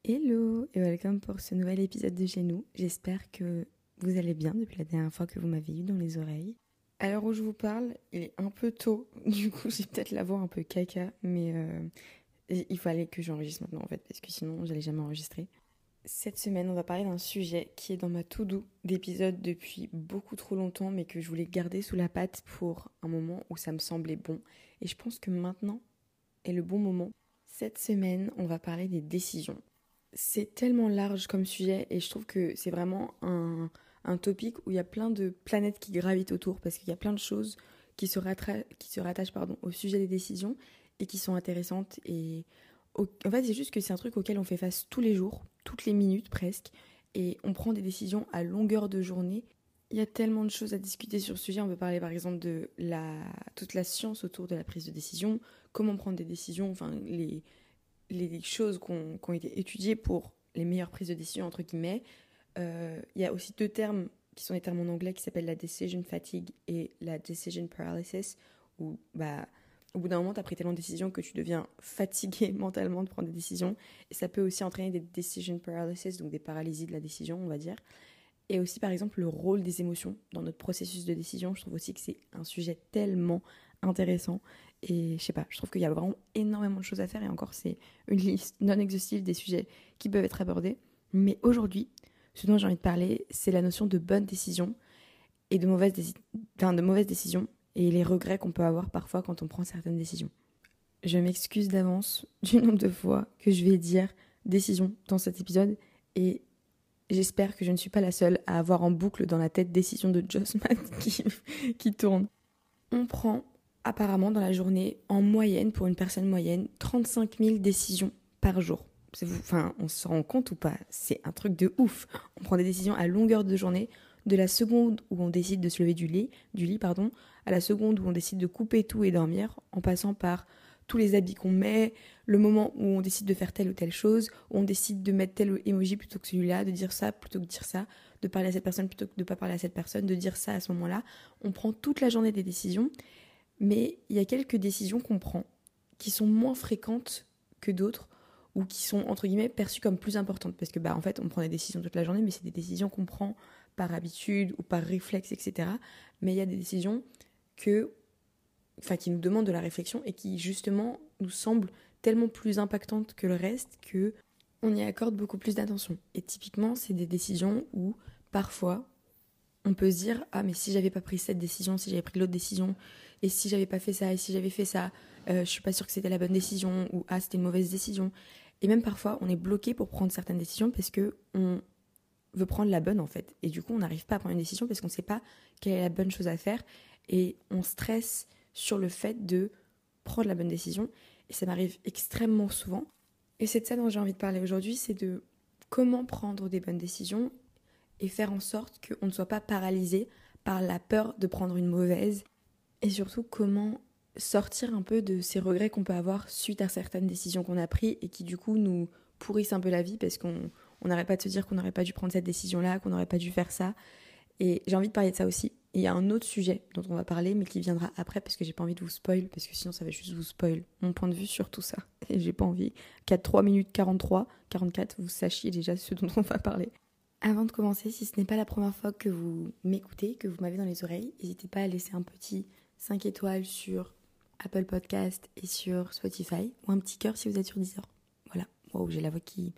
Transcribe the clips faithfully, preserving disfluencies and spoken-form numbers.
Hello et welcome pour ce nouvel épisode de Chez nous. J'espère que vous allez bien depuis la dernière fois que vous m'avez eu dans les oreilles. À l'heure où je vous parle, il est un peu tôt, du coup j'ai peut-être la voix un peu caca, mais euh, il fallait que j'enregistre maintenant en fait, parce que sinon j'allais jamais enregistrer. Cette semaine, on va parler d'un sujet qui est dans ma to-do d'épisode depuis beaucoup trop longtemps, mais que je voulais garder sous la patte pour un moment où ça me semblait bon. Et je pense que maintenant est le bon moment. Cette semaine, on va parler des décisions. C'est tellement large comme sujet et je trouve que c'est vraiment un, un topic où il y a plein de planètes qui gravitent autour parce qu'il y a plein de choses qui se, rattra- qui se rattachent pardon, au sujet des décisions et qui sont intéressantes. Et au- en fait, c'est juste que c'est un truc auquel on fait face tous les jours, toutes les minutes presque, et on prend des décisions à longueur de journée. Il y a tellement de choses à discuter sur ce sujet. On peut parler par exemple de la, toute la science autour de la prise de décision, comment prendre des décisions, enfin les les choses qui ont, qui ont été étudiées pour les meilleures prises de décision, entre guillemets. Euh, il y a aussi deux termes qui sont des termes en anglais qui s'appellent la decision fatigue et la decision paralysis, où bah, au bout d'un moment, tu as pris tellement de décisions que tu deviens fatigué mentalement de prendre des décisions. Et ça peut aussi entraîner des decision paralysis, donc des paralysies de la décision, on va dire. Et aussi, par exemple, le rôle des émotions dans notre processus de décision. Je trouve aussi que c'est un sujet tellement intéressant. Et je sais pas, je trouve qu'il y a vraiment énormément de choses à faire. Et encore, c'est une liste non exhaustive des sujets qui peuvent être abordés. Mais aujourd'hui, ce dont j'ai envie de parler, c'est la notion de bonne décision et de mauvaise, déci- enfin, de mauvaise décision et les regrets qu'on peut avoir parfois quand on prend certaines décisions. Je m'excuse d'avance du nombre de fois que je vais dire décision dans cet épisode et j'espère que je ne suis pas la seule à avoir en boucle dans la tête décision de Jossman qui, qui tourne. On prend apparemment dans la journée, en moyenne, pour une personne moyenne, trente-cinq mille décisions par jour. C'est vous, enfin, on se rend compte ou pas? C'est un truc de ouf. On prend des décisions à longueur de journée, de la seconde où on décide de se lever du lit, du lit pardon, à la seconde où on décide de couper tout et dormir, en passant par tous les habits qu'on met, le moment où on décide de faire telle ou telle chose, où on décide de mettre tel emoji plutôt que celui-là, de dire ça plutôt que de dire ça, de parler à cette personne plutôt que de ne pas parler à cette personne, de dire ça à ce moment-là. On prend toute la journée des décisions, mais il y a quelques décisions qu'on prend qui sont moins fréquentes que d'autres ou qui sont entre guillemets perçues comme plus importantes parce que bah en fait on prend des décisions toute la journée mais c'est des décisions qu'on prend par habitude ou par réflexe etc. Mais il y a des décisions que enfin qui nous demandent de la réflexion et qui justement nous semblent tellement plus impactantes que le reste que on y accorde beaucoup plus d'attention. Et typiquement, c'est des décisions où parfois on peut se dire ah mais si j'avais pas pris cette décision, si j'avais pris l'autre décision et si j'avais pas fait ça et si j'avais fait ça, euh, je suis pas sûre que c'était la bonne décision ou ah c'était une mauvaise décision. Et même parfois, on est bloqué pour prendre certaines décisions parce que on veut prendre la bonne en fait. Et du coup, on n'arrive pas à prendre une décision parce qu'on ne sait pas quelle est la bonne chose à faire et on stresse sur le fait de prendre la bonne décision. Et ça m'arrive extrêmement souvent. Et c'est de ça dont j'ai envie de parler aujourd'hui, c'est de comment prendre des bonnes décisions et faire en sorte qu'on ne soit pas paralysé par la peur de prendre une mauvaise. Et surtout, comment sortir un peu de ces regrets qu'on peut avoir suite à certaines décisions qu'on a prises et qui du coup nous pourrissent un peu la vie parce qu'on on n'arrête pas de se dire qu'on n'aurait pas dû prendre cette décision-là, qu'on n'aurait pas dû faire ça. Et j'ai envie de parler de ça aussi. Et il y a un autre sujet dont on va parler, mais qui viendra après parce que j'ai pas envie de vous spoil, parce que sinon ça va juste vous spoil mon point de vue sur tout ça. Et j'ai pas envie qu'à trois minutes quarante-trois, quarante-quatre, vous sachiez déjà ce dont on va parler. Avant de commencer, si ce n'est pas la première fois que vous m'écoutez, que vous m'avez dans les oreilles, n'hésitez pas à laisser un petit cinq étoiles sur Apple Podcast et sur Spotify, ou un petit cœur si vous êtes sur Deezer. Voilà, wow, j'ai la voix qui...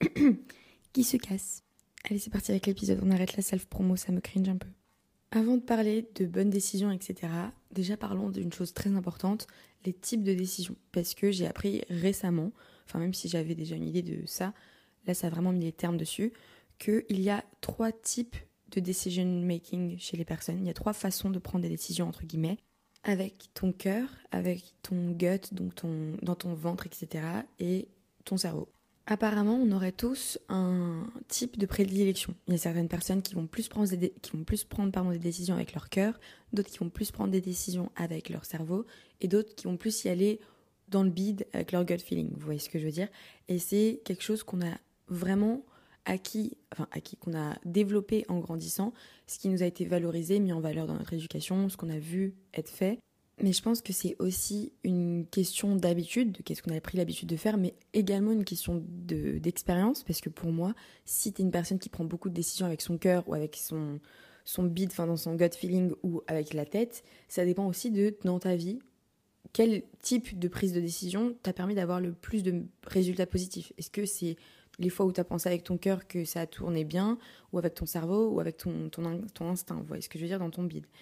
qui se casse. Allez, c'est parti avec l'épisode, on arrête la self-promo, ça me cringe un peu. Avant de parler de bonnes décisions, et cetera, déjà parlons d'une chose très importante, les types de décisions. Parce que j'ai appris récemment, enfin même si j'avais déjà une idée de ça, là ça a vraiment mis les termes dessus, qu'il y a trois types de decision making chez les personnes. Il y a trois façons de prendre des décisions, entre guillemets, avec ton cœur, avec ton gut, donc ton, dans ton ventre, et cetera, et ton cerveau. Apparemment, on aurait tous un type de prédilection. Il y a certaines personnes qui vont plus prendre des, qui vont plus prendre pardon, des décisions avec leur cœur, d'autres qui vont plus prendre des décisions avec leur cerveau, et d'autres qui vont plus y aller dans le bide avec leur gut feeling. Vous voyez ce que je veux dire? Et c'est quelque chose qu'on a vraiment acquis, enfin acquis, qu'on a développé en grandissant, ce qui nous a été valorisé, mis en valeur dans notre éducation, ce qu'on a vu être fait. Mais je pense que c'est aussi une question d'habitude, de qu'est-ce qu'on a pris l'habitude de faire, mais également une question de, d'expérience, parce que pour moi, si t'es une personne qui prend beaucoup de décisions avec son cœur ou avec son, son beat, enfin dans son gut feeling ou avec la tête, ça dépend aussi de, dans ta vie, quel type de prise de décision t'a permis d'avoir le plus de résultats positifs. Est-ce que c'est les fois où t'as pensé avec ton cœur que ça a tourné bien, ou avec ton cerveau, ou avec ton, ton, ton instinct, vous voyez ce que je veux dire, dans ton bide.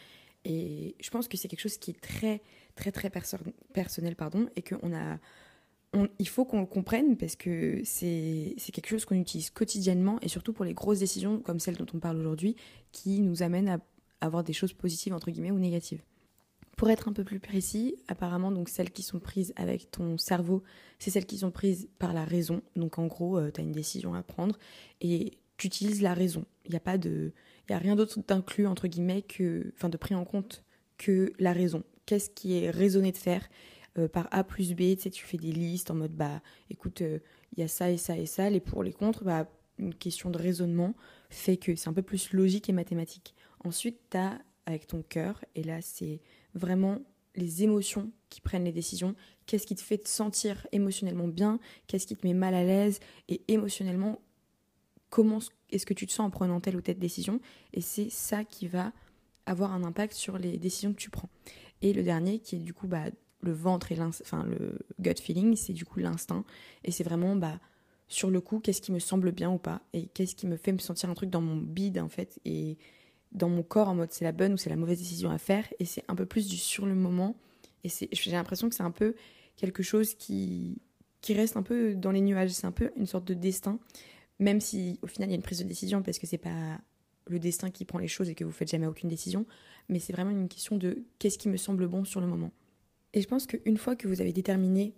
Et je pense que c'est quelque chose qui est très, très, très perso- personnel, pardon, et qu'on a, on, il faut qu'on le comprenne parce que c'est, c'est quelque chose qu'on utilise quotidiennement et surtout pour les grosses décisions comme celle dont on parle aujourd'hui qui nous amènent à avoir des choses positives, entre guillemets, ou négatives. Pour être un peu plus précis, apparemment, donc celles qui sont prises avec ton cerveau, c'est celles qui sont prises par la raison. Donc en gros, euh, tu as une décision à prendre et tu utilises la raison. Il n'y a pas de, il y a rien d'autre d'inclus entre guillemets que, enfin de pris en compte que la raison. Qu'est-ce qui est raisonné de faire euh, par A plus B. Tu sais, tu fais des listes en mode bah, écoute, il euh, y a ça et ça et ça, les pour les contre. Bah, une question de raisonnement fait que c'est un peu plus logique et mathématique. Ensuite, tu as avec ton cœur et là c'est vraiment les émotions qui prennent les décisions. Qu'est-ce qui te fait te sentir émotionnellement bien? Qu'est-ce qui te met mal à l'aise? Et émotionnellement, comment est-ce que tu te sens en prenant telle ou telle décision? Et c'est ça qui va avoir un impact sur les décisions que tu prends. Et le dernier, qui est du coup bah, le ventre et enfin, le gut feeling, c'est du coup l'instinct. Et c'est vraiment bah, sur le coup, qu'est-ce qui me semble bien ou pas? Et qu'est-ce qui me fait me sentir un truc dans mon bide en fait? Et dans mon corps en mode c'est la bonne ou c'est la mauvaise décision à faire, et c'est un peu plus du sur le moment, et c'est, j'ai l'impression que c'est un peu quelque chose qui, qui reste un peu dans les nuages, c'est un peu une sorte de destin, même si au final il y a une prise de décision parce que c'est pas le destin qui prend les choses et que vous faites jamais aucune décision, mais c'est vraiment une question de qu'est-ce qui me semble bon sur le moment. Et je pense qu'une fois que vous avez déterminé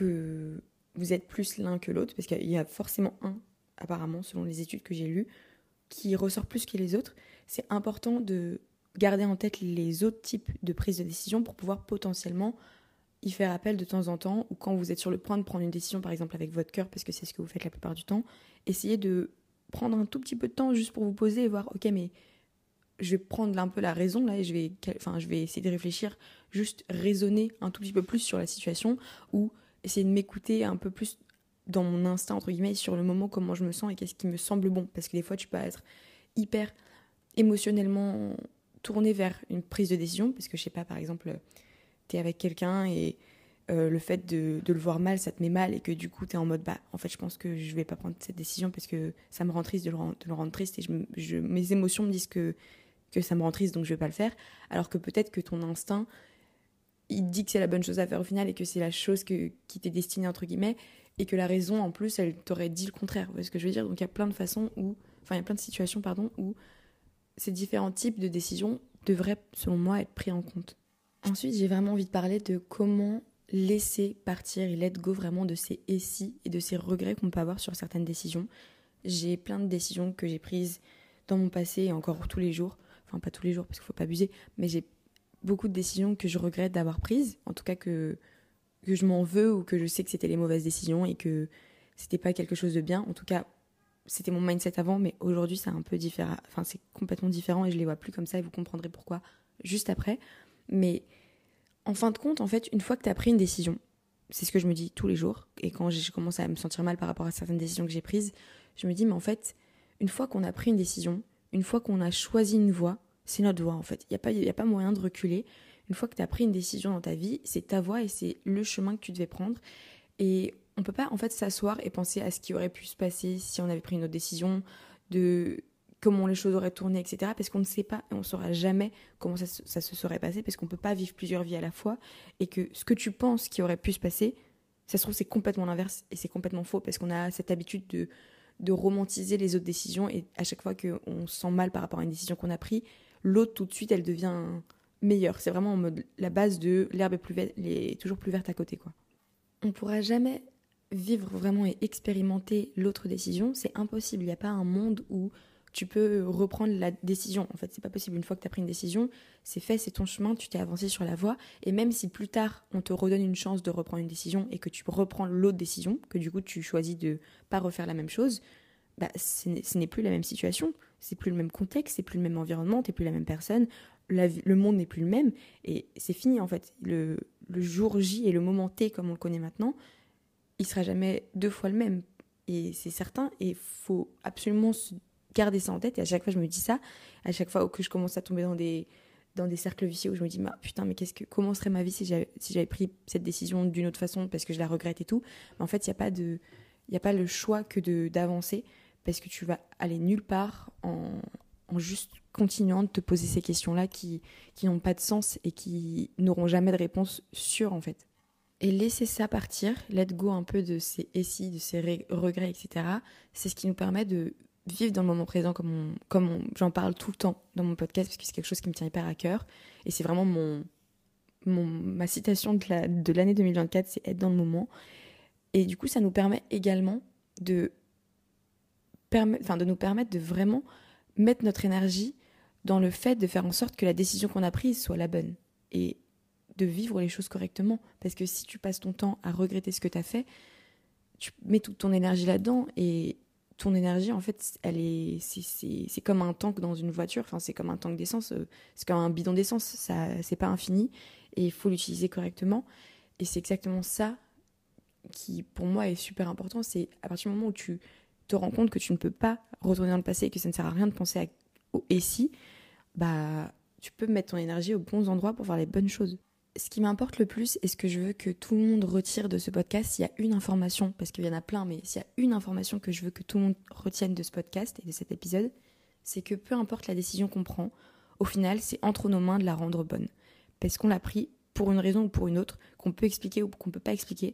que vous êtes plus l'un que l'autre, parce qu'il y a forcément un, apparemment selon les études que j'ai lues, qui ressort plus que les autres, c'est important de garder en tête les autres types de prise de décision pour pouvoir potentiellement y faire appel de temps en temps, ou quand vous êtes sur le point de prendre une décision, par exemple avec votre cœur, parce que c'est ce que vous faites la plupart du temps, essayez de prendre un tout petit peu de temps juste pour vous poser et voir, ok, mais je vais prendre un peu la raison là et je vais, enfin, je vais essayer de réfléchir, juste raisonner un tout petit peu plus sur la situation, ou essayer de m'écouter un peu plus dans mon instinct, entre guillemets, sur le moment, comment je me sens et qu'est-ce qui me semble bon. Parce que des fois, tu peux être hyper émotionnellement tourné vers une prise de décision, parce que, je sais pas, par exemple, t'es avec quelqu'un et euh, le fait de, de le voir mal, ça te met mal, et que du coup, t'es en mode, bah, en fait, je pense que je vais pas prendre cette décision parce que ça me rend triste de le rendre, de le rendre triste, et je, je, mes émotions me disent que, que ça me rend triste, donc je vais pas le faire. Alors que peut-être que ton instinct, il te dit que c'est la bonne chose à faire au final et que c'est la chose que, qui t'est destinée, entre guillemets, et que la raison, en plus, elle t'aurait dit le contraire. Vous voyez ce que je veux dire? Donc il y a plein de façons où, enfin, il y a plein de situations, pardon, où ces différents types de décisions devraient, selon moi, être pris en compte. Ensuite, j'ai vraiment envie de parler de comment laisser partir et let go vraiment de ces et si et de ces regrets qu'on peut avoir sur certaines décisions. J'ai plein de décisions que j'ai prises dans mon passé et encore tous les jours. Enfin, pas tous les jours parce qu'il faut pas abuser, mais j'ai beaucoup de décisions que je regrette d'avoir prises. En tout cas, que... que je m'en veux, ou que je sais que c'était les mauvaises décisions et que c'était pas quelque chose de bien. En tout cas, c'était mon mindset avant, mais aujourd'hui c'est un peu différent. Enfin, c'est complètement différent et je les vois plus comme ça, et vous comprendrez pourquoi juste après. Mais en fin de compte, en fait, une fois que tu as pris une décision, c'est ce que je me dis tous les jours, et quand j'ai commencé à me sentir mal par rapport à certaines décisions que j'ai prises, je me dis, mais en fait, une fois qu'on a pris une décision, une fois qu'on a choisi une voie, c'est notre voie en fait. Il n'y a pas, il y a pas moyen de reculer. Une fois que tu as pris une décision dans ta vie, c'est ta voie et c'est le chemin que tu devais prendre. Et on peut pas en fait s'asseoir et penser à ce qui aurait pu se passer si on avait pris une autre décision, de comment les choses auraient tourné, et cetera. Parce qu'on ne sait pas et on ne saura jamais comment ça, ça se serait passé, parce qu'on ne peut pas vivre plusieurs vies à la fois. Et que ce que tu penses qui aurait pu se passer, ça se trouve c'est complètement l'inverse et c'est complètement faux, parce qu'on a cette habitude de, de romantiser les autres décisions, et à chaque fois qu'on se sent mal par rapport à une décision qu'on a prise, l'autre tout de suite elle devient meilleure. C'est vraiment en mode la base de l'herbe est, plus verte, est toujours plus verte à côté, quoi. On pourra jamais vivre vraiment et expérimenter l'autre décision, c'est impossible. Il n'y a pas un monde où tu peux reprendre la décision. En fait, c'est pas possible. Une fois que tu as pris une décision, c'est fait, c'est ton chemin, tu t'es avancé sur la voie. Et même si plus tard, on te redonne une chance de reprendre une décision et que tu reprends l'autre décision, que du coup tu choisis de pas refaire la même chose, bah, ce n'est plus la même situation, c'est plus le même contexte, c'est plus le même environnement, t'es plus la même personne. la vie, le monde n'est plus le même et c'est fini en fait. Le, le jour J et le moment T comme on le connaît maintenant, il sera jamais deux fois le même et c'est certain et il faut absolument garder ça en tête et à chaque fois je me dis ça, à chaque fois que je commence à tomber dans des, dans des cercles vicieux où je me dis bah, putain mais qu'est-ce que, comment serait ma vie si j'avais, si j'avais pris cette décision d'une autre façon parce que je la regrette et tout, mais en fait il n'y a pas de, il y a pas le choix que de, d'avancer parce que tu vas aller nulle part en, en juste continuant de te poser ces questions-là qui, qui n'ont pas de sens et qui n'auront jamais de réponse sûre en fait. Et laisser ça partir, let go un peu de ces et si, de ces ré- regrets, et cetera, c'est ce qui nous permet de vivre dans le moment présent comme, on, comme on, j'en parle tout le temps dans mon podcast parce que c'est quelque chose qui me tient hyper à cœur. Et c'est vraiment mon, mon, ma citation de, la, de l'année deux mille vingt-quatre, c'est être dans le moment. Et du coup, ça nous permet également de, permet, enfin, de nous permettre de vraiment mettre notre énergie dans le fait de faire en sorte que la décision qu'on a prise soit la bonne et de vivre les choses correctement. Parce que si tu passes ton temps à regretter ce que tu as fait, tu mets toute ton énergie là-dedans et ton énergie, en fait, elle est, c'est, c'est, c'est comme un tank dans une voiture, enfin, c'est comme un tank d'essence, c'est comme un bidon d'essence, ça, c'est pas infini et il faut l'utiliser correctement. Et c'est exactement ça qui, pour moi, est super important. C'est à partir du moment où tu te rends compte que tu ne peux pas retourner dans le passé et que ça ne sert à rien de penser à, au et si, bah, tu peux mettre ton énergie aux bons endroits pour faire les bonnes choses. Ce qui m'importe le plus et ce que je veux que tout le monde retire de ce podcast, s'il y a une information, parce qu'il y en a plein, mais s'il y a une information que je veux que tout le monde retienne de ce podcast et de cet épisode, c'est que peu importe la décision qu'on prend, au final, c'est entre nos mains de la rendre bonne. Parce qu'on l'a pris pour une raison ou pour une autre, qu'on peut expliquer ou qu'on peut pas expliquer.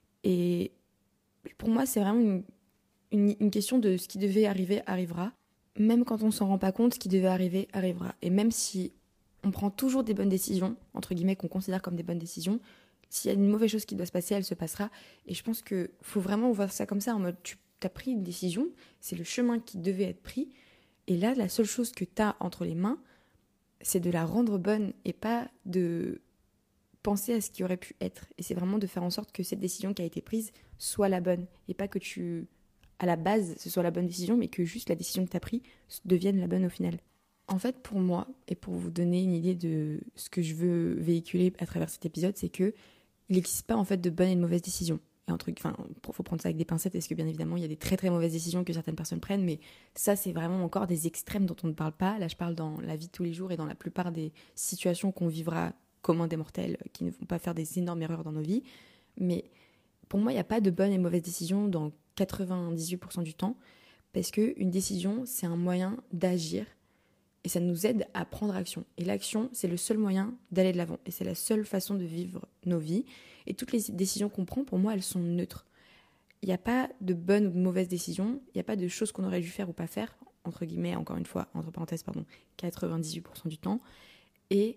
Et pour moi, c'est vraiment une, une, une question de ce qui devait arriver, arrivera. Même quand on s'en rend pas compte, ce qui devait arriver, arrivera. Et même si on prend toujours des bonnes décisions, entre guillemets, qu'on considère comme des bonnes décisions, s'il y a une mauvaise chose qui doit se passer, elle se passera. Et je pense qu'il faut vraiment voir ça comme ça, en mode, tu as pris une décision, c'est le chemin qui devait être pris, et là, la seule chose que tu as entre les mains, c'est de la rendre bonne, et pas de penser à ce qui aurait pu être. Et c'est vraiment de faire en sorte que cette décision qui a été prise soit la bonne, et pas que tu, à la base, ce soit la bonne décision, mais que juste la décision que tu as prise devienne la bonne au final. En fait, pour moi, et pour vous donner une idée de ce que je veux véhiculer à travers cet épisode, c'est que il n'existe pas en fait de bonnes et de mauvaises décisions. Et un truc, enfin, faut prendre ça avec des pincettes, parce que bien évidemment, il y a des très très mauvaises décisions que certaines personnes prennent, mais ça, c'est vraiment encore des extrêmes dont on ne parle pas. Là, je parle dans la vie de tous les jours et dans la plupart des situations qu'on vivra commun des mortels, qui ne vont pas faire des énormes erreurs dans nos vies. Mais pour moi, il n'y a pas de bonnes et mauvaises décisions dans quatre-vingt-dix-huit pour cent du temps, parce qu'une décision, c'est un moyen d'agir. Et ça nous aide à prendre action. Et l'action, c'est le seul moyen d'aller de l'avant. Et c'est la seule façon de vivre nos vies. Et toutes les décisions qu'on prend, pour moi, elles sont neutres. Il n'y a pas de bonnes ou de mauvaises décisions. Il n'y a pas de choses qu'on aurait dû faire ou pas faire. Entre guillemets, encore une fois, entre parenthèses, pardon, quatre-vingt-dix-huit pour cent du temps. Et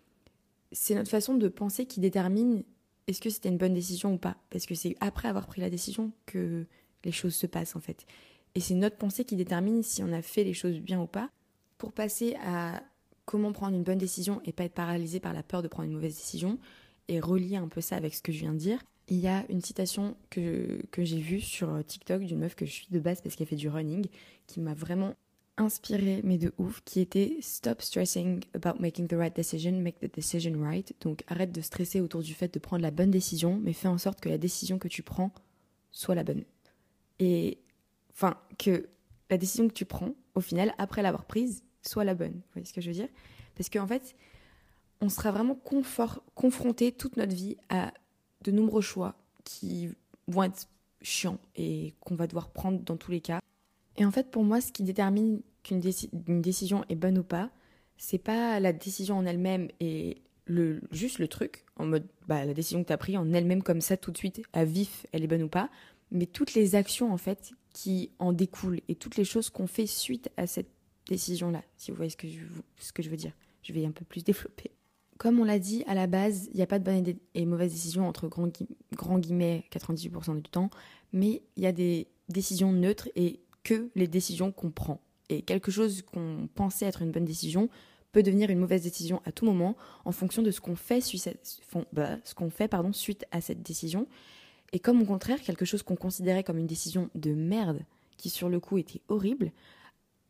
c'est notre façon de penser qui détermine est-ce que c'était une bonne décision ou pas. Parce que c'est après avoir pris la décision que les choses se passent, en fait. Et c'est notre pensée qui détermine si on a fait les choses bien ou pas. Pour passer à comment prendre une bonne décision et pas être paralysé par la peur de prendre une mauvaise décision et relier un peu ça avec ce que je viens de dire, il y a une citation que, que j'ai vue sur TikTok d'une meuf que je suis de base parce qu'elle fait du running, qui m'a vraiment inspirée, mais de ouf, qui était « Stop stressing about making the right decision, make the decision right ». Donc arrête de stresser autour du fait de prendre la bonne décision, mais fais en sorte que la décision que tu prends soit la bonne. Et enfin, que la décision que tu prends, au final, après l'avoir prise, soit la bonne. Vous voyez ce que je veux dire ? Parce qu'en fait, on sera vraiment confort, confronté toute notre vie à de nombreux choix qui vont être chiants et qu'on va devoir prendre dans tous les cas. Et en fait, pour moi, ce qui détermine qu'une déci- une décision est bonne ou pas, c'est pas la décision en elle-même et le, juste le truc, en mode bah, la décision que tu as prise en elle-même comme ça tout de suite, à vif, elle est bonne ou pas, mais toutes les actions en fait qui en découlent et toutes les choses qu'on fait suite à cette décision-là, si vous voyez ce que je, ce que je veux dire. Je vais un peu plus développer. Comme on l'a dit, à la base, il n'y a pas de bonne et, et mauvaise décision entre grands, gui- grands guillemets quatre-vingt-dix pour cent du temps, mais il y a des décisions neutres et que les décisions qu'on prend. Et quelque chose qu'on pensait être une bonne décision peut devenir une mauvaise décision à tout moment en fonction de ce qu'on fait, suite à, bah, ce qu'on fait pardon, suite à cette décision. Et comme au contraire, quelque chose qu'on considérait comme une décision de merde, qui sur le coup était horrible, a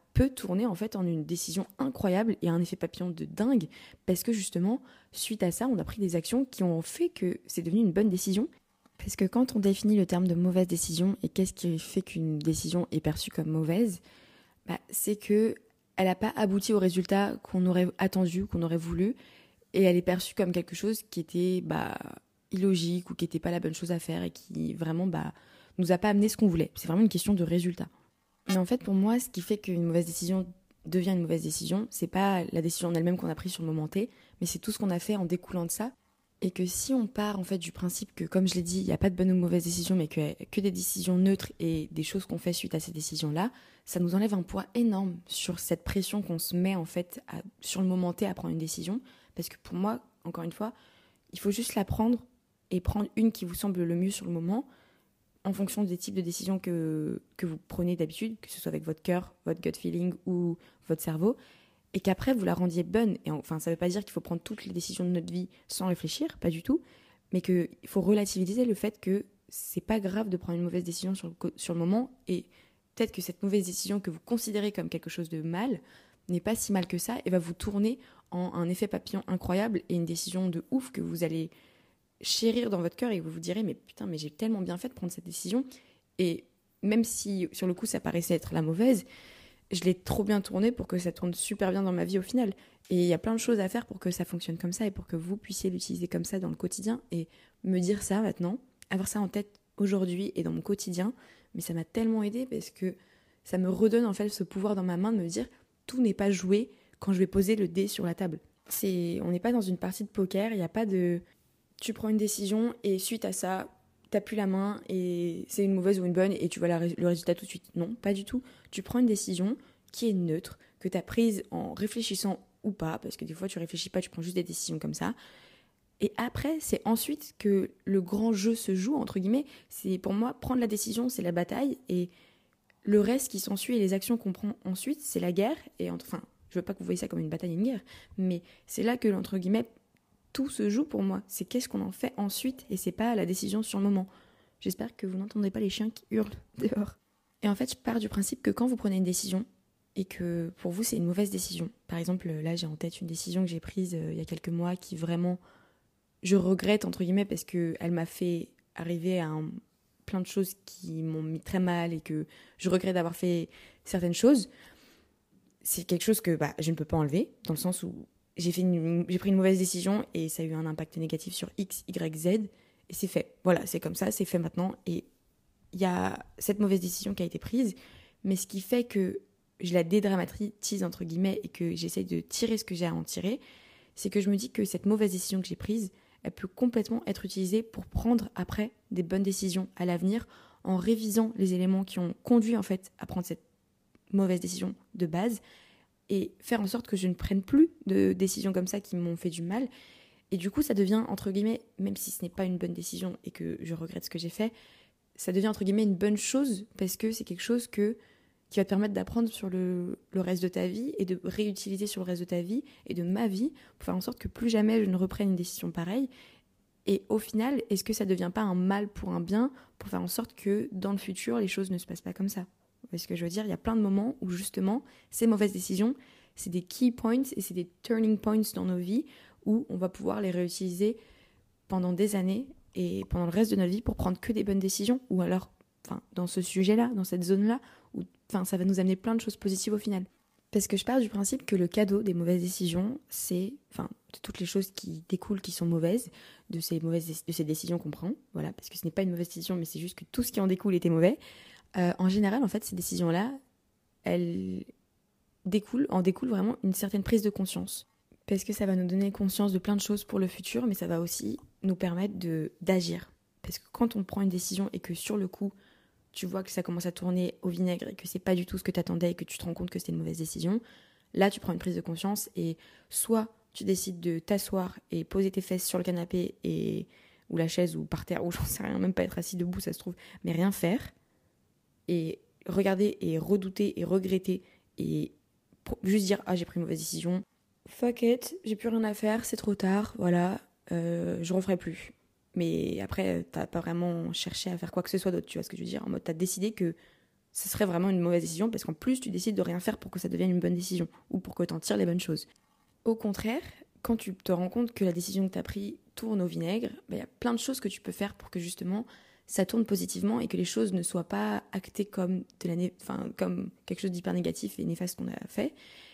peut tourner en fait en une décision incroyable et un effet papillon de dingue, parce que justement, suite à ça, on a pris des actions qui ont fait que c'est devenu une bonne décision. Parce que quand on définit le terme de mauvaise décision et qu'est-ce qui fait qu'une décision est perçue comme mauvaise, bah, c'est que elle n'a pas abouti au résultat qu'on aurait attendu, qu'on aurait voulu, et elle est perçue comme quelque chose qui était bah, illogique ou qui n'était pas la bonne chose à faire et qui vraiment bah, nous a pas amené ce qu'on voulait. C'est vraiment une question de résultat. Mais en fait, pour moi, ce qui fait qu'une mauvaise décision devient une mauvaise décision, c'est pas la décision en elle-même qu'on a prise sur le moment T, mais c'est tout ce qu'on a fait en découlant de ça. Et que si on part en fait du principe que, comme je l'ai dit, il n'y a pas de bonne ou de mauvaise décision, mais que, que des décisions neutres et des choses qu'on fait suite à ces décisions-là, ça nous enlève un poids énorme sur cette pression qu'on se met en fait à, sur le moment T à prendre une décision. Parce que pour moi, encore une fois, il faut juste la prendre et prendre une qui vous semble le mieux sur le moment, en fonction des types de décisions que, que vous prenez d'habitude, que ce soit avec votre cœur, votre gut feeling ou votre cerveau, et qu'après vous la rendiez bonne. Et enfin, ça ne veut pas dire qu'il faut prendre toutes les décisions de notre vie sans réfléchir, pas du tout, mais qu'il faut relativiser le fait que c'est pas grave de prendre une mauvaise décision sur le, sur le moment, et peut-être que cette mauvaise décision que vous considérez comme quelque chose de mal n'est pas si mal que ça, et va vous tourner en un effet papillon incroyable et une décision de ouf que vous allez chérir dans votre cœur, et vous vous direz mais putain, mais j'ai tellement bien fait de prendre cette décision, et même si sur le coup ça paraissait être la mauvaise, je l'ai trop bien tourné pour que ça tourne super bien dans ma vie au final. Et il y a plein de choses à faire pour que ça fonctionne comme ça et pour que vous puissiez l'utiliser comme ça dans le quotidien. Et me dire ça maintenant, avoir ça en tête aujourd'hui et dans mon quotidien, mais ça m'a tellement aidé parce que ça me redonne en fait ce pouvoir dans ma main de me dire tout n'est pas joué quand je vais poser le dé sur la table. C'est, on n'est pas dans une partie de poker, il n'y a pas de tu prends une décision et suite à ça, t'as plus la main et c'est une mauvaise ou une bonne et tu vois la, le résultat tout de suite. Non, pas du tout. Tu prends une décision qui est neutre, que t'as prise en réfléchissant ou pas, parce que des fois tu réfléchis pas, tu prends juste des décisions comme ça. Et après, c'est ensuite que le grand jeu se joue, entre guillemets. C'est pour moi, prendre la décision, c'est la bataille, et le reste qui s'ensuit et les actions qu'on prend ensuite, c'est la guerre. Et enfin, je veux pas que vous voyez ça comme une bataille et une guerre, mais c'est là que, entre guillemets, tout se joue pour moi. C'est qu'est-ce qu'on en fait ensuite et c'est pas la décision sur le moment. J'espère que vous n'entendez pas les chiens qui hurlent dehors. Et en fait, je pars du principe que quand vous prenez une décision et que pour vous c'est une mauvaise décision, par exemple là j'ai en tête une décision que j'ai prise euh, il y a quelques mois qui vraiment je regrette entre guillemets parce qu'elle m'a fait arriver à un, plein de choses qui m'ont mis très mal et que je regrette d'avoir fait certaines choses. C'est quelque chose que bah, je ne peux pas enlever dans le sens où J'ai, fait une, j'ai pris une mauvaise décision et ça a eu un impact négatif sur X, Y, Z. Et c'est fait. Voilà, c'est comme ça, c'est fait maintenant. Et il y a cette mauvaise décision qui a été prise. Mais ce qui fait que je la dédramatise, entre guillemets, et que j'essaye de tirer ce que j'ai à en tirer, c'est que je me dis que cette mauvaise décision que j'ai prise, elle peut complètement être utilisée pour prendre après des bonnes décisions à l'avenir en révisant les éléments qui ont conduit en fait à prendre cette mauvaise décision de base, et faire en sorte que je ne prenne plus de décisions comme ça qui m'ont fait du mal. Et du coup, ça devient, entre guillemets, même si ce n'est pas une bonne décision et que je regrette ce que j'ai fait, ça devient, entre guillemets, une bonne chose parce que c'est quelque chose que, qui va te permettre d'apprendre sur le, le reste de ta vie et de réutiliser sur le reste de ta vie et de ma vie pour faire en sorte que plus jamais je ne reprenne une décision pareille. Et au final, est-ce que ça ne devient pas un mal pour un bien pour faire en sorte que dans le futur, les choses ne se passent pas comme ça ? Parce que je veux dire, il y a plein de moments où justement, ces mauvaises décisions, c'est des key points et c'est des turning points dans nos vies où on va pouvoir les réutiliser pendant des années et pendant le reste de notre vie pour prendre que des bonnes décisions, ou alors enfin, dans ce sujet-là, dans cette zone-là, où enfin, ça va nous amener plein de choses positives au final. Parce que je pars du principe que le cadeau des mauvaises décisions, c'est enfin, de toutes les choses qui découlent, qui sont mauvaises, de ces, mauvaises, de ces décisions qu'on prend, voilà, parce que ce n'est pas une mauvaise décision, mais c'est juste que tout ce qui en découle était mauvais. Euh, en général, en fait, ces décisions-là, elles découlent, en découlent vraiment une certaine prise de conscience. Parce que ça va nous donner conscience de plein de choses pour le futur, mais ça va aussi nous permettre de, d'agir. Parce que quand on prend une décision et que sur le coup, tu vois que ça commence à tourner au vinaigre et que c'est pas du tout ce que tu attendais et que tu te rends compte que c'était une mauvaise décision, là, tu prends une prise de conscience et soit tu décides de t'asseoir et poser tes fesses sur le canapé et, ou la chaise ou par terre, ou j'en sais rien, même pas être assis debout, ça se trouve, mais rien faire. Et regarder et redouter et regretter et juste dire « Ah, j'ai pris une mauvaise décision. Fuck it, j'ai plus rien à faire, c'est trop tard, voilà, euh, je referai plus. » Mais après, t'as pas vraiment cherché à faire quoi que ce soit d'autre, tu vois ce que je veux dire ? En mode, t'as décidé que ce serait vraiment une mauvaise décision parce qu'en plus, tu décides de rien faire pour que ça devienne une bonne décision ou pour que tu en tires les bonnes choses. Au contraire, quand tu te rends compte que la décision que tu as prise tourne au vinaigre, il y a plein de choses que tu peux faire pour que justement ça tourne positivement et que les choses ne soient pas actées comme, de la né- enfin, comme quelque chose d'hyper négatif et néfaste qu'on a fait.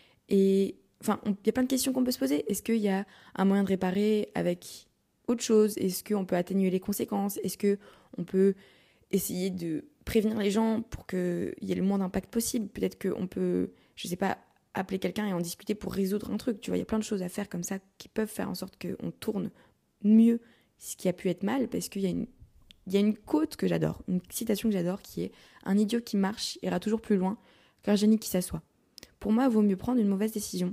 Et enfin, il y a plein de questions qu'on peut se poser. Est-ce qu'il y a un moyen de réparer avec autre chose? Est-ce qu'on peut atténuer les conséquences? Est-ce qu'on peut essayer de prévenir les gens pour qu'il y ait le moins d'impact possible? Peut-être qu'on peut, je sais pas, appeler quelqu'un et en discuter pour résoudre un truc. Tu vois, il y a plein de choses à faire comme ça qui peuvent faire en sorte qu'on tourne mieux ce qui a pu être mal, parce qu'il y a une, il y a une quote que j'adore, une citation que j'adore qui est « Un idiot qui marche ira toujours plus loin qu'un génie qui s'assoit ». Pour moi, il vaut mieux prendre une mauvaise décision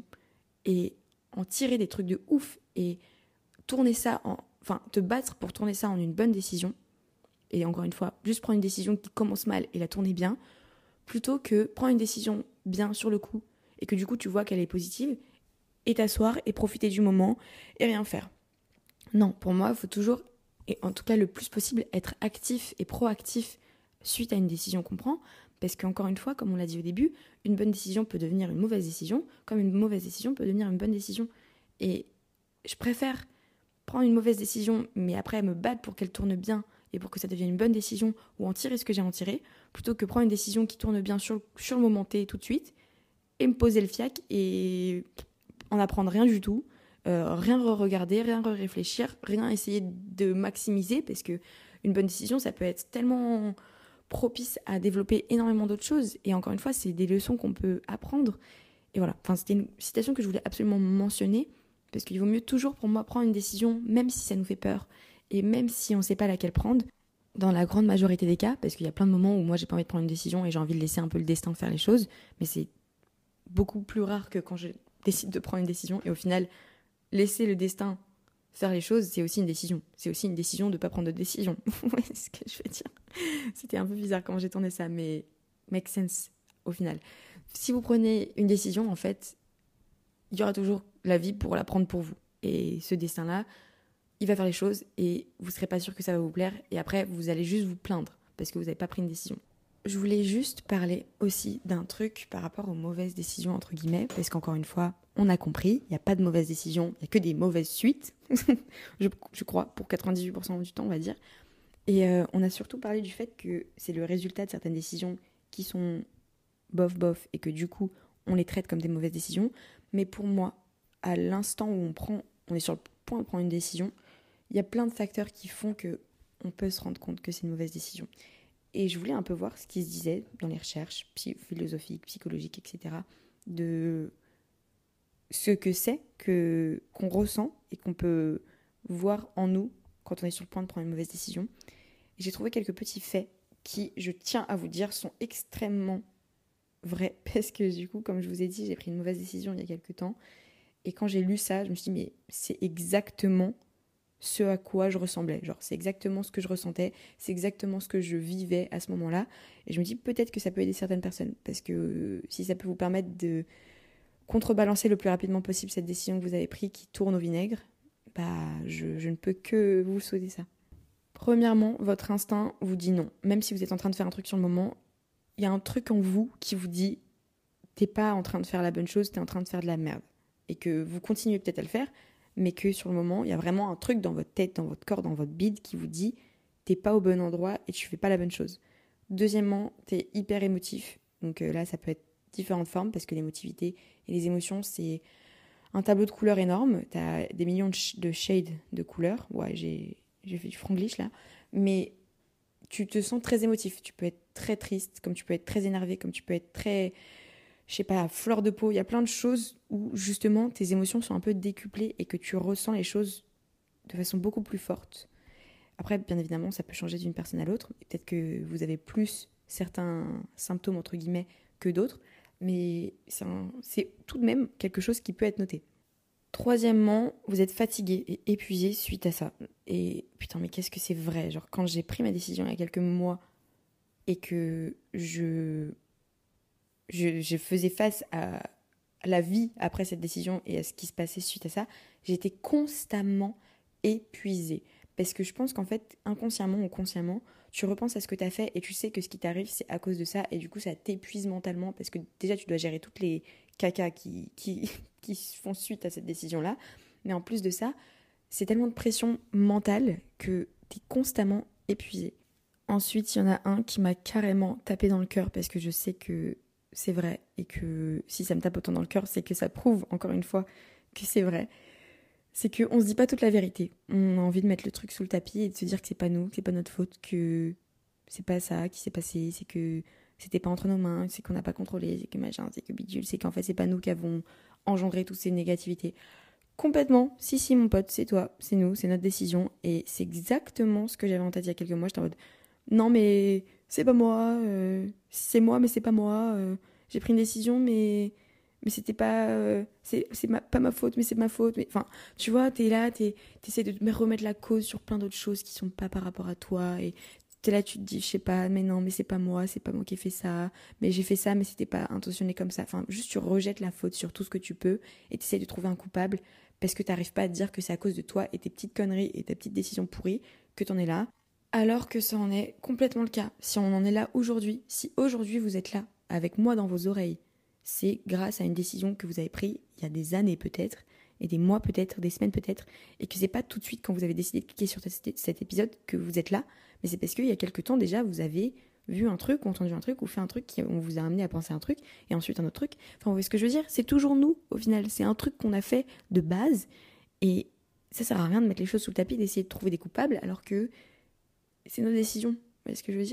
et en tirer des trucs de ouf et tourner ça en, enfin, te battre pour tourner ça en une bonne décision. Et encore une fois, juste prendre une décision qui commence mal et la tourner bien, plutôt que prendre une décision bien sur le coup et que du coup tu vois qu'elle est positive et t'asseoir et profiter du moment et rien faire. Non, pour moi, il faut toujours, et en tout cas le plus possible, être actif et proactif suite à une décision qu'on prend, parce qu'encore une fois, comme on l'a dit au début, une bonne décision peut devenir une mauvaise décision, comme une mauvaise décision peut devenir une bonne décision. Et je préfère prendre une mauvaise décision, mais après me battre pour qu'elle tourne bien et pour que ça devienne une bonne décision, ou en tirer ce que j'ai à en tirer, plutôt que prendre une décision qui tourne bien sur, sur le moment T tout de suite, et me poser le fiac et en apprendre rien du tout, euh, rien re-regarder, rien re-réfléchir, rien essayer de maximiser, parce que une bonne décision, ça peut être tellement propice à développer énormément d'autres choses, et encore une fois, c'est des leçons qu'on peut apprendre. Et voilà, enfin, c'était une citation que je voulais absolument mentionner, parce qu'il vaut mieux toujours pour moi prendre une décision, même si ça nous fait peur, et même si on ne sait pas laquelle prendre, dans la grande majorité des cas, parce qu'il y a plein de moments où moi j'ai pas envie de prendre une décision et j'ai envie de laisser un peu le destin faire les choses, mais c'est beaucoup plus rare que quand je décide de prendre une décision, et au final, laisser le destin faire les choses, c'est aussi une décision. C'est aussi une décision de ne pas prendre de décision. Vous voyez ce que je veux dire? C'était un peu bizarre quand j'ai tourné ça, mais make sense au final. Si vous prenez une décision, en fait, il y aura toujours la vie pour la prendre pour vous. Et ce destin-là, il va faire les choses et vous ne serez pas sûr que ça va vous plaire. Et après, vous allez juste vous plaindre parce que vous n'avez pas pris une décision. Je voulais juste parler aussi d'un truc par rapport aux mauvaises décisions, entre guillemets, parce qu'encore une fois, on a compris, il n'y a pas de mauvaises décisions, il n'y a que des mauvaises suites, je, je crois, pour quatre-vingt-dix-huit pour cent du temps, on va dire. Et euh, on a surtout parlé du fait que c'est le résultat de certaines décisions qui sont bof bof et que du coup, on les traite comme des mauvaises décisions. Mais pour moi, à l'instant où on prend, on est sur le point de prendre une décision, il y a plein de facteurs qui font que on peut se rendre compte que c'est une mauvaise décision. Et je voulais un peu voir ce qui se disait dans les recherches philosophiques, psychologiques, et cetera, de ce que c'est que, qu'on ressent et qu'on peut voir en nous quand on est sur le point de prendre une mauvaise décision. Et j'ai trouvé quelques petits faits qui, je tiens à vous dire, sont extrêmement vrais. Parce que du coup, comme je vous ai dit, j'ai pris une mauvaise décision il y a quelques temps. Et quand j'ai lu ça, je me suis dit, mais c'est exactement ce à quoi je ressemblais. Genre, c'est exactement ce que je ressentais, c'est exactement ce que je vivais à ce moment-là. Et je me dis, peut-être que ça peut aider certaines personnes, parce que euh, si ça peut vous permettre de contrebalancer le plus rapidement possible cette décision que vous avez prise qui tourne au vinaigre, bah, je, je ne peux que vous souhaiter ça. Premièrement, votre instinct vous dit non. Même si vous êtes en train de faire un truc sur le moment, il y a un truc en vous qui vous dit, t'es pas en train de faire la bonne chose, t'es en train de faire de la merde. Et que vous continuez peut-être à le faire, mais que sur le moment, il y a vraiment un truc dans votre tête, dans votre corps, dans votre bide qui vous dit t'es pas au bon endroit et tu fais pas la bonne chose. Deuxièmement, t'es hyper émotif. Donc euh, là, ça peut être différentes formes parce que l'émotivité et les émotions, c'est un tableau de couleurs énorme. T'as des millions de, sh- de shades de couleurs. Ouais, j'ai, j'ai fait du franglish là. Mais tu te sens très émotif. Tu peux être très triste, comme tu peux être très énervé, comme tu peux être très... je sais pas, à fleur de peau, il y a plein de choses où justement tes émotions sont un peu décuplées et que tu ressens les choses de façon beaucoup plus forte. Après, bien évidemment, ça peut changer d'une personne à l'autre. Peut-être que vous avez plus certains symptômes, entre guillemets, que d'autres, mais c'est, un, c'est tout de même quelque chose qui peut être noté. Troisièmement, vous êtes fatigué et épuisé suite à ça. Et putain, mais qu'est-ce que c'est vrai. Genre, quand j'ai pris ma décision il y a quelques mois et que je... Je, je faisais face à la vie après cette décision et à ce qui se passait suite à ça, j'étais constamment épuisée. Parce que je pense qu'en fait, inconsciemment ou consciemment, tu repenses à ce que tu as fait et tu sais que ce qui t'arrive, c'est à cause de ça. Et du coup, ça t'épuise mentalement parce que déjà, tu dois gérer toutes les cacas qui, qui, qui font suite à cette décision-là. Mais en plus de ça, c'est tellement de pression mentale que tu es constamment épuisé. Ensuite, il y en a un qui m'a carrément tapé dans le cœur parce que je sais que c'est vrai et que si ça me tape autant dans le cœur, c'est que ça prouve encore une fois que c'est vrai. C'est qu'on se dit pas toute la vérité. On a envie de mettre le truc sous le tapis et de se dire que c'est pas nous, que c'est pas notre faute, que c'est pas ça qui s'est passé, c'est que c'était pas entre nos mains, c'est qu'on n'a pas contrôlé, c'est que machin, c'est que bidule, c'est qu'en fait c'est pas nous qui avons engendré toutes ces négativités. Complètement, si si mon pote, c'est toi, c'est nous, c'est notre décision et c'est exactement ce que j'avais en tête il y a quelques mois. J'étais en mode non mais c'est pas moi, euh, c'est moi mais c'est pas moi, euh, j'ai pris une décision mais mais c'était pas euh, c'est c'est ma, pas ma faute mais c'est ma faute, mais enfin tu vois, t'es là, t'es t'essaies de me remettre la cause sur plein d'autres choses qui sont pas par rapport à toi et t'es là, tu te dis je sais pas, mais non mais c'est pas moi, c'est pas moi qui ai fait ça, mais j'ai fait ça mais c'était pas intentionné comme ça, enfin juste tu rejettes la faute sur tout ce que tu peux et t'essaies de trouver un coupable parce que t'arrives pas à te dire que c'est à cause de toi et tes petites conneries et ta petite décision pourrie que t'en es là. Alors que ça en est complètement le cas. Si on en est là aujourd'hui, si aujourd'hui vous êtes là, avec moi dans vos oreilles, c'est grâce à une décision que vous avez prise il y a des années peut-être, et des mois peut-être, des semaines peut-être, et que c'est pas tout de suite quand vous avez décidé de cliquer sur cet épisode que vous êtes là, mais c'est parce qu'il y a quelques temps déjà, vous avez vu un truc, ou entendu un truc, ou fait un truc qui on vous a amené à penser un truc, et ensuite un autre truc. Enfin, vous voyez ce que je veux dire ? C'est toujours nous, au final. C'est un truc qu'on a fait de base, et ça sert à rien de mettre les choses sous le tapis, d'essayer de trouver des coupables, alors que c'est nos décisions, vous voyez ce que je veux dire ?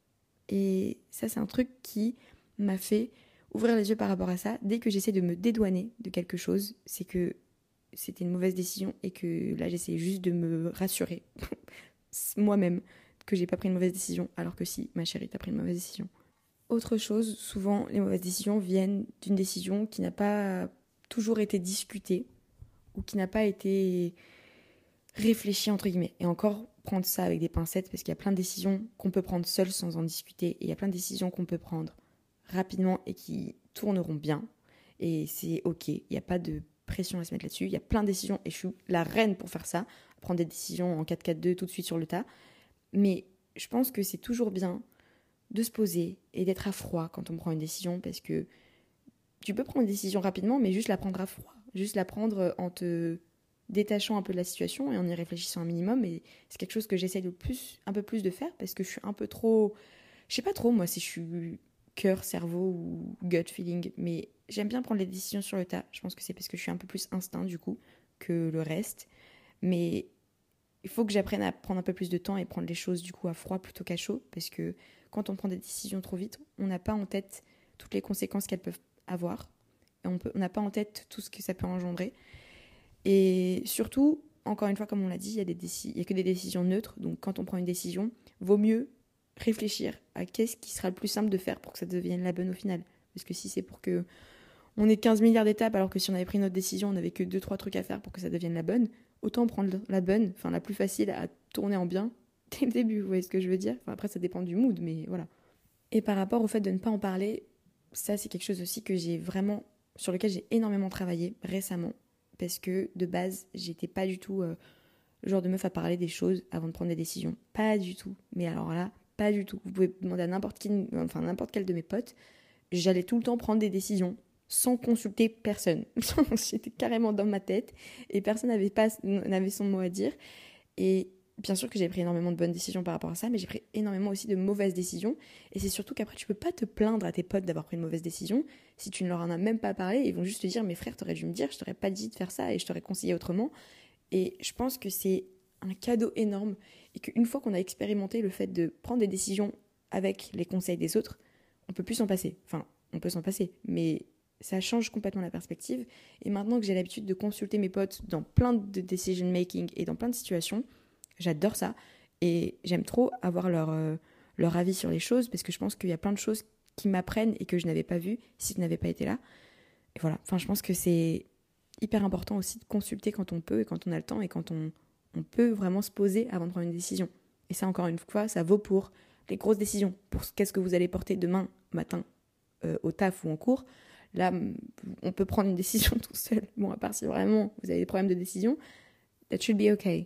Et ça, c'est un truc qui m'a fait ouvrir les yeux par rapport à ça. Dès que j'essaie de me dédouaner de quelque chose, c'est que c'était une mauvaise décision et que là, j'essaie juste de me rassurer moi-même que j'ai pas pris une mauvaise décision, alors que si, ma chérie, t'as pris une mauvaise décision. Autre chose, souvent, les mauvaises décisions viennent d'une décision qui n'a pas toujours été discutée ou qui n'a pas été réfléchie, entre guillemets. Et encore, prendre ça avec des pincettes, parce qu'il y a plein de décisions qu'on peut prendre seul sans en discuter, et il y a plein de décisions qu'on peut prendre rapidement et qui tourneront bien, et c'est ok, il n'y a pas de pression à se mettre là-dessus, il y a plein de décisions, et je suis la reine pour faire ça, prendre des décisions en quatre quatre deux tout de suite sur le tas, mais je pense que c'est toujours bien de se poser et d'être à froid quand on prend une décision, parce que tu peux prendre une décision rapidement, mais juste la prendre à froid, juste la prendre en te détachant un peu de la situation et en y réfléchissant un minimum, et c'est quelque chose que j'essaie de plus, un peu plus de faire parce que je suis un peu trop, je sais pas trop moi si je suis cœur, cerveau ou gut feeling, mais j'aime bien prendre les décisions sur le tas. Je pense que c'est parce que je suis un peu plus instinct du coup que le reste, mais il faut que j'apprenne à prendre un peu plus de temps et prendre les choses du coup à froid plutôt qu'à chaud, parce que quand on prend des décisions trop vite, on n'a pas en tête toutes les conséquences qu'elles peuvent avoir, et on peut, on n'a pas en tête tout ce que ça peut engendrer. Et surtout, encore une fois, comme on l'a dit, il y a des déci- il y a que des décisions neutres. Donc quand on prend une décision, vaut mieux réfléchir à qu'est-ce qui sera le plus simple de faire pour que ça devienne la bonne au final. Parce que si c'est pour que on ait quinze milliards d'étapes, alors que si on avait pris notre décision, on n'avait que deux trois trucs à faire pour que ça devienne la bonne, autant prendre la bonne, enfin la plus facile à tourner en bien dès le début, vous voyez ce que je veux dire ? Enfin, après, ça dépend du mood, mais voilà. Et par rapport au fait de ne pas en parler, ça c'est quelque chose aussi que j'ai vraiment, sur lequel j'ai énormément travaillé récemment. Parce que de base, j'étais pas du tout euh, le genre de meuf à parler des choses avant de prendre des décisions. Pas du tout. Mais alors là, pas du tout. Vous pouvez demander à n'importe qui, enfin n'importe quel de mes potes, j'allais tout le temps prendre des décisions sans consulter personne. J'étais carrément dans ma tête et personne n'avait pas n'avait son mot à dire. Et bien sûr que j'ai pris énormément de bonnes décisions par rapport à ça, mais j'ai pris énormément aussi de mauvaises décisions. Et c'est surtout qu'après, tu peux pas te plaindre à tes potes d'avoir pris une mauvaise décision. Si tu ne leur en as même pas parlé, ils vont juste te dire « Mais frère, t'aurais dû me dire, je t'aurais pas dit de faire ça et je t'aurais conseillé autrement. » Et je pense que c'est un cadeau énorme et qu'une fois qu'on a expérimenté le fait de prendre des décisions avec les conseils des autres, on peut plus s'en passer. Enfin, on peut s'en passer, mais ça change complètement la perspective. Et maintenant que j'ai l'habitude de consulter mes potes dans plein de decision making et dans plein de situations, j'adore ça et j'aime trop avoir leur, euh, leur avis sur les choses parce que je pense qu'il y a plein de choses qui m'apprennent et que je n'avais pas vues si je n'avais pas été là. Et voilà, enfin je pense que c'est hyper important aussi de consulter quand on peut et quand on a le temps et quand on, on peut vraiment se poser avant de prendre une décision. Et ça encore une fois, ça vaut pour les grosses décisions, pour qu'est-ce que vous allez porter demain matin euh, au taf ou en cours. Là, on peut prendre une décision tout seul. Bon, à part si vraiment vous avez des problèmes de décision, that should be okay.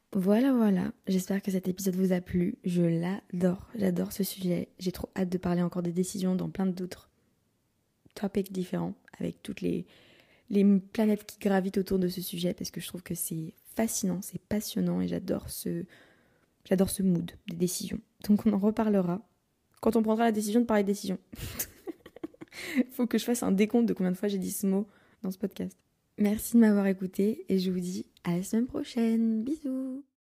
Voilà, voilà. J'espère que cet épisode vous a plu. Je l'adore. J'adore ce sujet. J'ai trop hâte de parler encore des décisions dans plein d'autres topics différents avec toutes les, les planètes qui gravitent autour de ce sujet parce que je trouve que c'est fascinant, c'est passionnant et j'adore ce, j'adore ce mood des décisions. Donc on en reparlera quand on prendra la décision de parler de décision. Faut que je fasse un décompte de combien de fois j'ai dit ce mot dans ce podcast. Merci de m'avoir écouté et je vous dis à la semaine prochaine. Bisous.